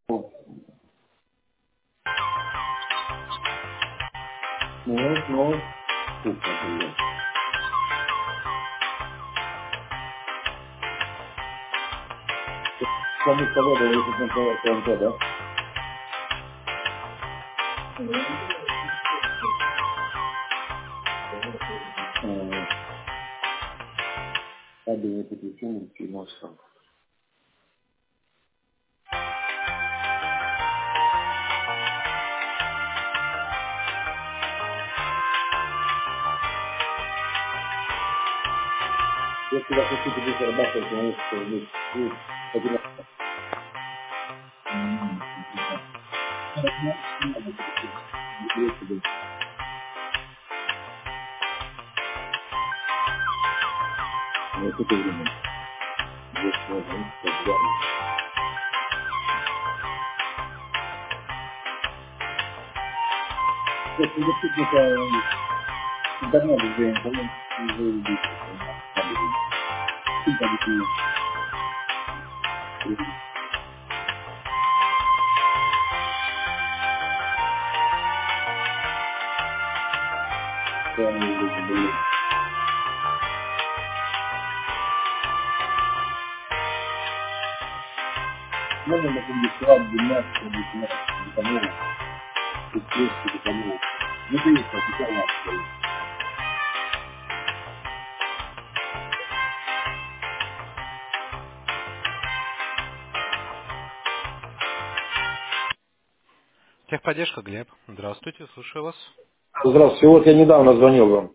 Ну, ну, вкусно, блин. Кому сказали, выйдет на ТНТ, да? Кабельное подключение, киношка. Если я хочу тебе зарабатывать, значит, есть один это время. Есть возможность, да. Если доступно, интернет, где интернет, уже идет. Можно, например, склад 12, 18, кому, и кому. Ну, ты есть официально. Техподдержка, Глеб. Здравствуйте, слушаю вас. Здравствуйте. Вот я недавно звонил вам.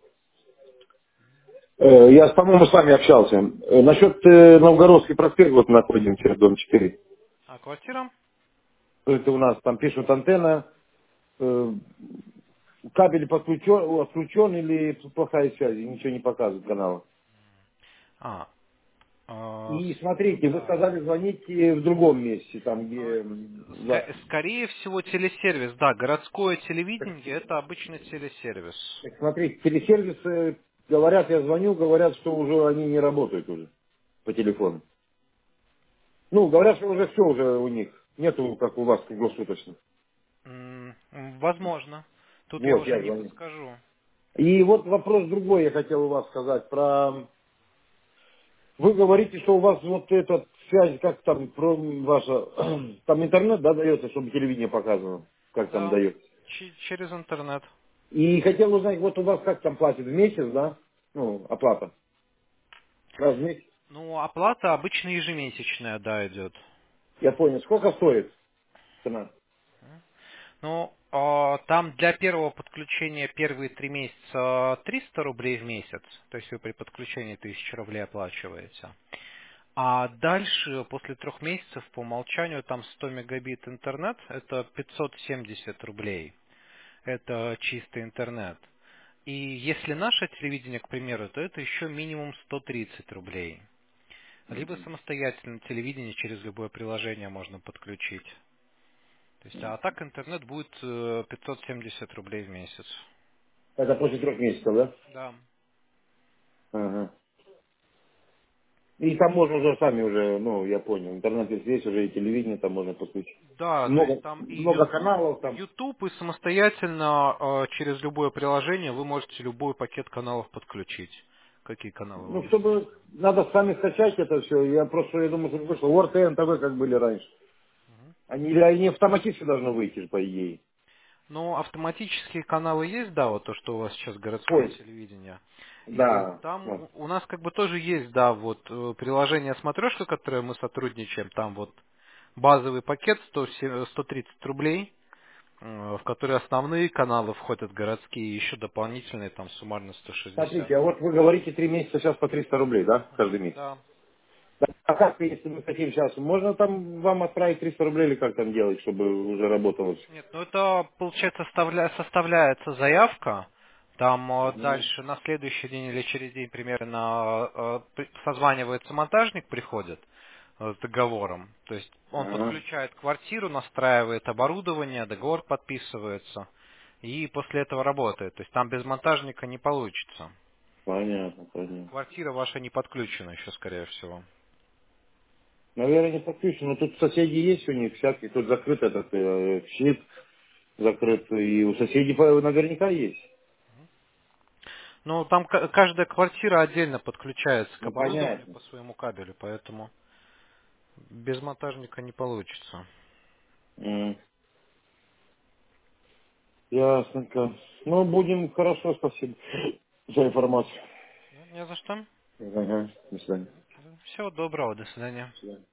Я, по-моему, с вами общался. Насчет Новгородский проспект, вот находимся, дом 4. А квартира? Это у нас там пишут антенна, э, кабель отключен или плохая связь, и ничего не показывает канала. А, И смотрите, вы да. сказали звонить в другом месте, там Ну, где... да. скорее всего, телесервис. Да, городское Так, телевидение– это обычный телесервис. так смотрите, телесервисы говорят, я звоню, говорят, что уже они не работают уже по телефону. Ну, говорят, что уже все уже у них. Нету, как у вас, круглосуточно. Возможно. Тут я Вот, уже я не звоню. подскажу. И вот вопрос другой я хотел у вас сказать про... Вы говорите, что у вас вот эта связь, как там, про ваша... Там интернет, да, дается, чтобы телевидение показывало, как там Да, дает. через интернет. И хотел узнать, вот у вас как там платит в месяц, да? Ну, оплата. Раз в месяц. Ну, оплата обычно ежемесячная, да, идет. Я понял. Сколько стоит цена? Ну, там для первого подключения первые 3 месяца 300 рублей в месяц, то есть вы при подключении 1000 рублей оплачиваете. А дальше, после 3 месяцев, по умолчанию, там 100 мегабит интернет, это 570 рублей. Это чистый интернет. И если наше телевидение, к примеру, то это еще минимум 130 рублей. Либо самостоятельно телевидение через любое приложение можно подключить. То есть, а так интернет будет 570 рублей в месяц. Это после 3 месяцев, да? Да. Ага. И там можно уже сами уже, ну, я понял, интернет если есть, уже и телевидение там можно подключить. Да, то есть Много, там и много каналов там. YouTube, и самостоятельно через любое приложение вы можете любой пакет каналов подключить. Какие каналы Ну, вам нужны? чтобы надо сами скачать это все. Я просто, я думаю, что вышло. ОРТ, НТВ, как были раньше. Они автоматически должны выйти, по идее. Ну, автоматические каналы есть, да, вот то, что у вас сейчас городское Ой, телевидение. И да. там Вот. у нас как бы тоже есть, да, вот приложение смотрешка, которое мы сотрудничаем, там вот базовый пакет 130 рублей, в который основные каналы входят городские, и еще дополнительные там суммарно 160. Смотрите, а вот вы говорите 3 месяца сейчас по 300 рублей, да, каждый месяц? Да. Да. А как, если мы хотим сейчас, можно там вам отправить 300 рублей или как там делать, чтобы уже работало все? Нет, ну это, получается, составляется заявка, там дальше на следующий день или через день примерно созванивается монтажник, приходит с договором. То есть он Ага, подключает квартиру, настраивает оборудование, договор подписывается, и после этого работает. То есть там без монтажника не получится. понятно, понятно. Квартира ваша не подключена еще, скорее всего. Наверное, не подключен, но тут соседи есть у них всякие, тут закрыт этот щит, закрыт, и у соседей наверняка есть. Ну, там каждая квартира отдельно подключается к Ну, оборудованию понятно. по своему кабелю, поэтому без монтажника не получится. М, Ясненько. Ну, будем, хорошо, спасибо за информацию. Ну, не за что. Ага, до свидания. Всего доброго, до свидания. До свидания.